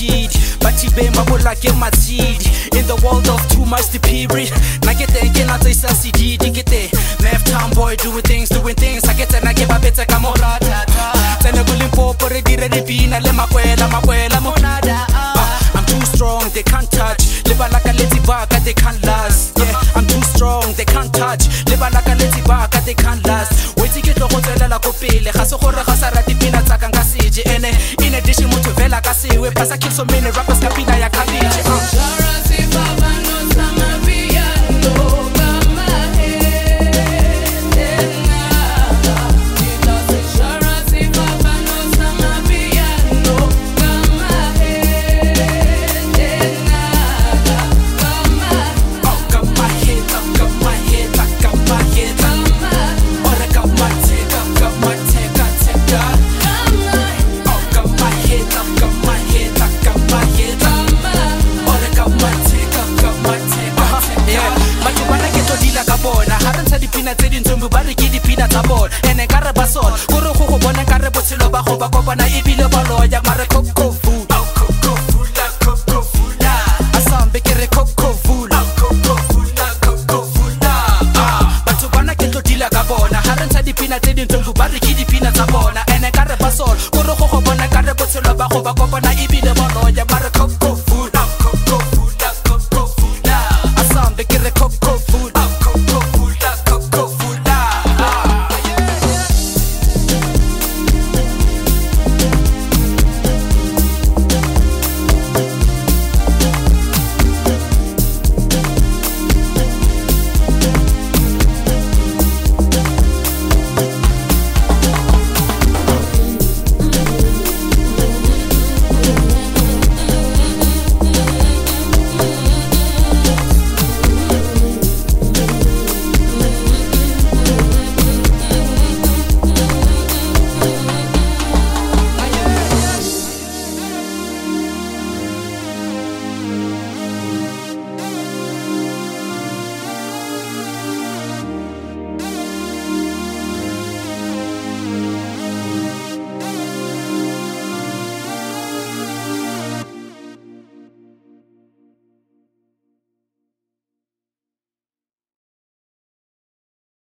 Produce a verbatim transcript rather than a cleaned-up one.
matidi Batibe mabola ke matidi In the world of too much stupidity Na get the again I say sididi Get the left town boy doing things doing things I get and I give a bit of camora Tena gulim popo re dire ripina Le makwela makwela monada I'm too strong they can't touch Liba like a lazy baka they can't last Yeah I'm too strong they can't touch Liba like a lazy baka they can't last Wait to get the hotel la kopile Ga se gore ga sa rati pina tsa ka sije ene in addition motho vela ka sewe pasa keep so many rappers ka pina ya cabbage Tse dintsombo ba re ke dipina tsa bona ene ka re ba sona gore go go bona ka re botshelo ba go ba kopana e bile ba loya mare coco vula coco vula coco vula asambe ke re coco vula coco vula coco vula batho bana ke tlo dila ka bona ha re ntsha dipina tse dintsombo ba re ke dipina tsa bona ene ka re ba sona gore go go bona ka re botshelo ba go ba kopana e bile